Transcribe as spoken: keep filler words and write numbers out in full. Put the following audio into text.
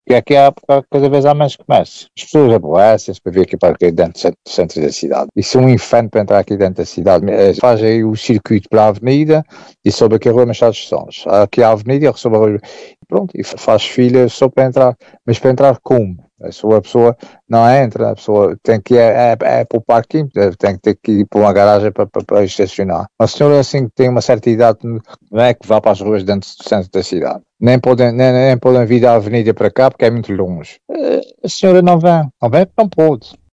E aqui há, cada vez há mais comércio. As pessoas aborrecem-se para vir aqui para aqui dentro do centro da cidade. Isso é um inferno para entrar aqui dentro da cidade. Faz aí o circuito para a avenida e sobe aqui a Rua Machado de Sons. Aqui a avenida e sobe a Rua. Pronto, e faz filha só para entrar. Mas para entrar como? A sua a pessoa não entra, a pessoa tem que ir é, é, é para o parquinho, tem que ter que ir para uma garagem para, para, para estacionar. A senhora assim que tem uma certa idade não é que vá para as ruas dentro do centro da cidade. Nem podem, nem, nem podem vir da avenida para cá porque é muito longe. A senhora não vem, não vem, não pode.